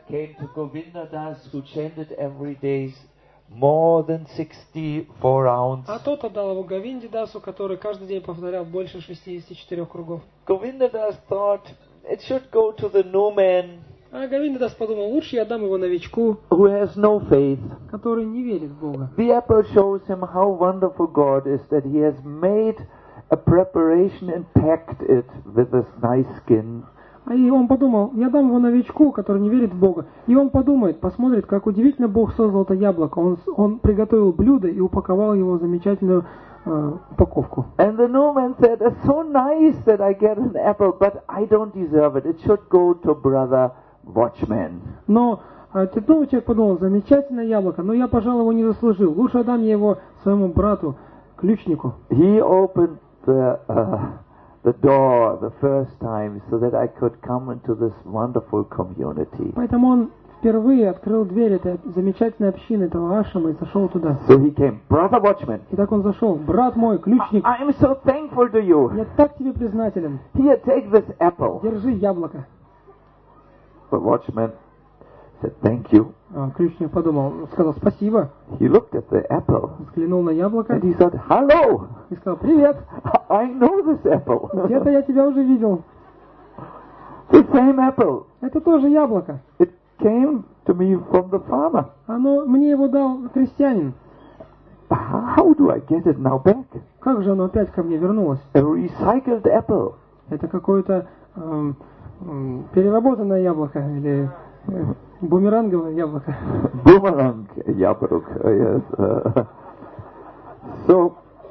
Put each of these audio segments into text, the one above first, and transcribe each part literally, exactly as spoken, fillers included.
came to Govinda Das, who chanted every day more than sixty-four rounds. А тот отдал его Говинде Дасу, который каждый день повторял больше шестидесяти четырёх кругов. Govinda Das thought it should go to the new man. А Говинда Дас подумал, лучше я отдам его новичку, who has no faith. который не верит в Бога. The apple shows him how wonderful God is, that He has made a preparation and packed it with this nice skin. И он подумал, я дам его новичку, который не верит в Бога. И он подумает, посмотрит, как удивительно Бог создал это яблоко. Он, он приготовил блюдо и упаковал его в замечательную э, упаковку. And the new man said, it's so nice that I get an apple, but I don't deserve it. It should go to brother Watchman. Но этот новый человек подумал, замечательное яблоко, но я, пожалуй, его не заслужил. Лучше отдам я его своему брату, ключнику. He opened the, uh, the door the first time so that I could come into this wonderful community. Поэтому он впервые открыл дверь этой замечательной общины, этого ашрама, и зашел туда. So he came, brother Watchman. И так он зашел, брат мой, ключник. I am so thankful to you. Я так тебе признателен. Here, take this apple. Держи яблоко. The watchman said, thank you. А ключник подумал, сказал спасибо. He looked at the apple. Взглянул на яблоко. And he said, hello. И сказал, привет. I know this apple. Где-то я тебя уже видел. The same apple. Это тоже яблоко. It came to me from the farmer. Оно, мне его дал крестьянин. How do I get it now back? Как же оно опять ко мне вернулось? A recycled apple. Это какое-то эм, эм, переработанное яблоко или э, бумеранговое яблоко. Boomerang яблок. Yes. Uh, so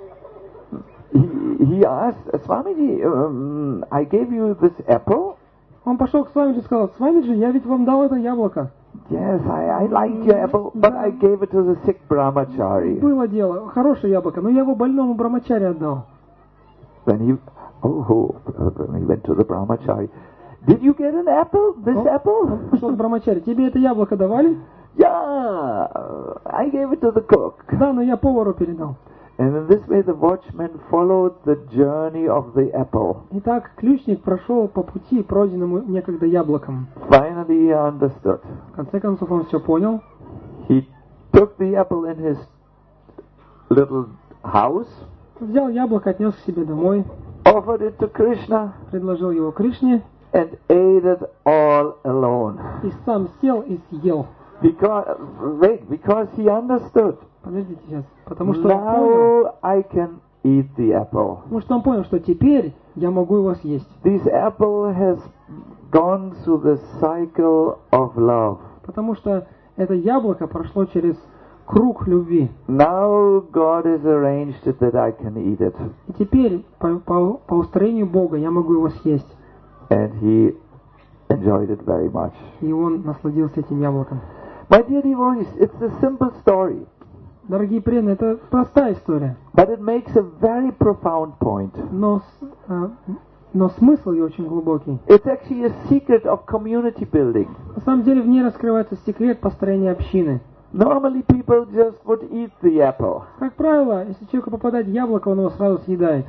he, he asked, Swamiji, um, I gave you this apple. Он пошел к Свамиджи и сказал, Свамиджи, я ведь вам дал это яблоко. Yes, I, I liked your apple, but I gave it to the sick brahmachari. Было дело, хорошее яблоко, но я его больному брамачаре отдал. Then he, oh, oh, when he went to the brahmachari, did you get an apple? This Он apple? пошел к брамачаре, тебе это яблоко давали? Yeah, I gave it to the cook. Да, но я повару передал. And in this way the watchman followed the journey of the apple. Итак, ключник прошел по пути, пройденному некогда яблоком. Finally he understood. В конце концов он все понял. He took the apple in his little house, Взял яблоко, отнес к себе домой, offered it to Krishna, предложил его Кришне and ate it all alone. и сам сел и съел. Because, wait, because he understood. Подождите сейчас. Потому что он понял, Now I can eat the apple. потому что он понял, что теперь я могу его съесть. This apple has gone through the cycle of love. Потому что это яблоко прошло через круг любви. Now God has arranged it that I can eat it. И теперь по, по, по устроению Бога я могу его съесть. And he enjoyed it very much. И он насладился этим яблоком. My dear devotees, it's a simple story, Дорогие преданные, это простая история. but it makes a very profound point. Но, с- э, но смысл ее очень глубокий. It's actually a secret of community building. На самом деле в ней раскрывается секрет построения общины. Normally people just would eat the apple. Как правило, если человеку попадает яблоко, он его сразу съедает.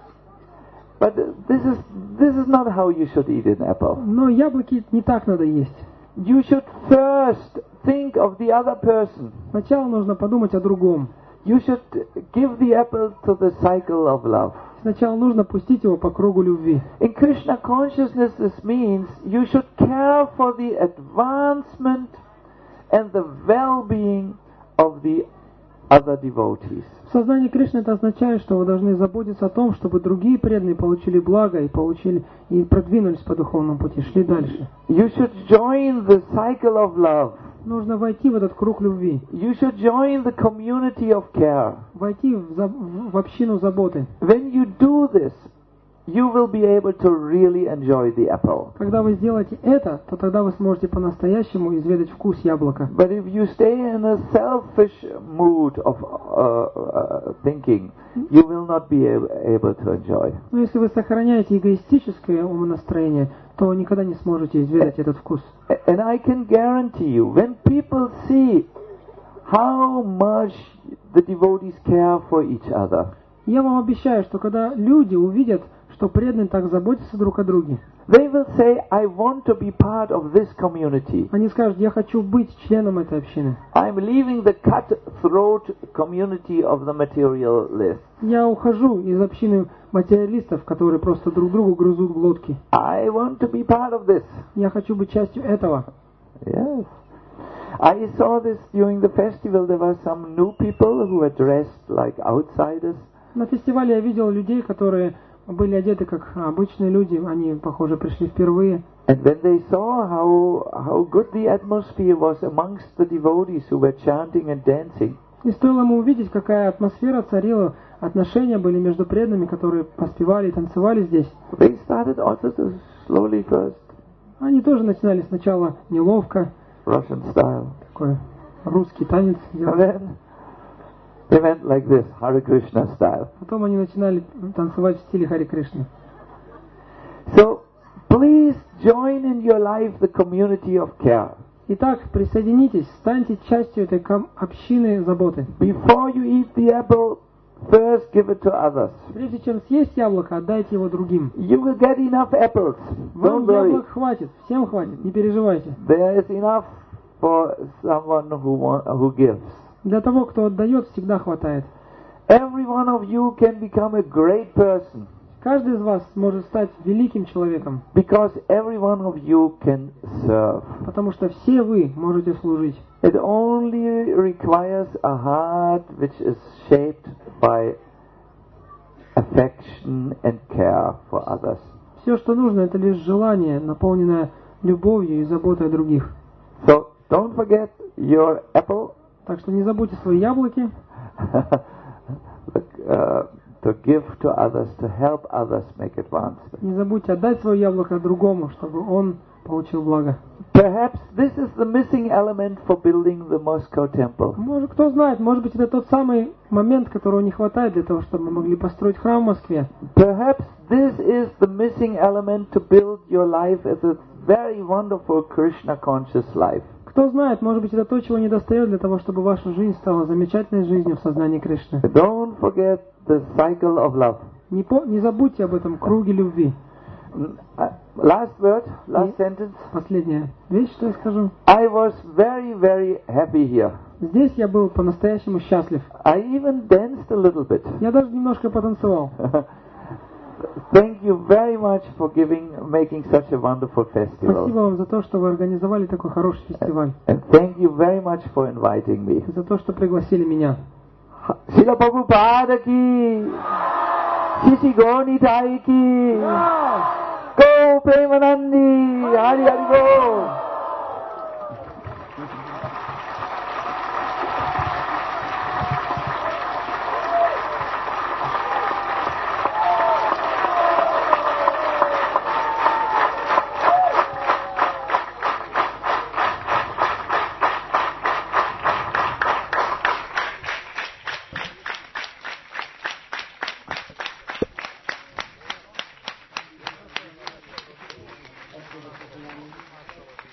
But this is this is not how you should eat an apple. Но яблоки не так надо есть. You should first think of the other person. Сначала нужно подумать о другом. You should give the apple to the cycle of love. Сначала нужно пустить его по кругу любви. In Krishna consciousness, this means you should care for the advancement and the well-being of the other devotees. В сознании Кришны это означает, что вы должны заботиться о том, чтобы другие преданные получили благо и получили и продвинулись по духовному пути, шли дальше. You should join the cycle of love. Нужно войти в этот круг любви, You should join the community of care. войти в, за- в общину заботы. When you do this, you will be able to really enjoy the apple. Когда вы сделаете это, то тогда вы сможете по-настоящему изведать вкус яблока. But if you stay in a selfish mood of uh, uh, thinking, you will not be able, able to enjoy. Но если вы сохраняете эгоистическое умонастроение, то никогда не сможете изведать этот вкус. And I can guarantee you, when people see how much the devotees care for each other, Я вам обещаю, что когда люди увидят, что преданные так заботятся друг о друге. They will say, I want to be part of this community. Они скажут: я хочу быть членом этой общины. I'm leaving the cutthroat community of the materialists. Я ухожу из общины материалистов, которые просто друг другу грызут глотки. I want to be part of this. Я хочу быть частью этого. Yes. I saw this during the festival. There were some new people who were dressed like outsiders. На фестивале я видел людей, которые были одеты как обычные люди. Они, похоже, пришли впервые. And when they saw how how good the atmosphere was amongst the devotees who were chanting and dancing, И стоило ему увидеть, какая атмосфера царила, отношения были между преданными, которые поспевали и танцевали здесь. they started also to slowly first Они тоже начинали сначала неловко, Russian style. такой русский танец And делать. then they went like this, Hare Krishna style. Потом они начинали танцевать в стиле Хари Кришны. So please join in your life the community of care. Итак, присоединитесь, станьте частью этой ком- общины заботы. Before you eat the apple, first give it to others. Прежде чем съесть яблоко, отдайте его другим. You will get enough apples. Вам Don't worry. яблок хватит, всем хватит, не переживайте. There is enough for someone who want, who gives. Для того, кто отдает, всегда хватает. Every one of you can become a great person Каждый из вас может стать великим человеком, because every one of you can serve. потому что все вы можете служить. It only requires a heart which is shaped by affection and care for others. Все, что нужно, это лишь желание, наполненное любовью и заботой о других. So don't forget your apple Так что не забудьте свои яблоки, uh, to give to others, to help others make advancement. не забудьте отдать свое яблоко другому, чтобы он получил благо. Perhaps this is the missing element for building the Moscow temple. Может, кто знает, может быть, это тот самый момент, которого не хватает для того, чтобы мы могли построить храм в Москве. Perhaps this is the missing element to build your life as a very wonderful Krishna conscious life. Кто знает, может быть, это то, чего недостает для того, чтобы ваша жизнь стала замечательной жизнью в сознании Кришны. Don't forget the cycle of love. Не, по, не забудьте об этом круге любви. Uh, last word, last И- sentence. Последняя вещь, что я скажу. I was very, very happy here. Здесь я был по-настоящему счастлив. I even danced a little bit. Я даже немножко потанцевал. Thank you very much for giving, making such a wonderful Спасибо festival. вам за то, что вы организовали такой хороший фестиваль. And thank you very much for inviting me. За то, что пригласили меня. Srila Prabhupada ki, Shishi Gauri Nitai ki, Go Premanandi, Hari Hari Go.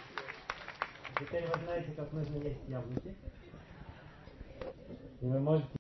Теперь вы знаете, как нужно есть яблоки. И вы можете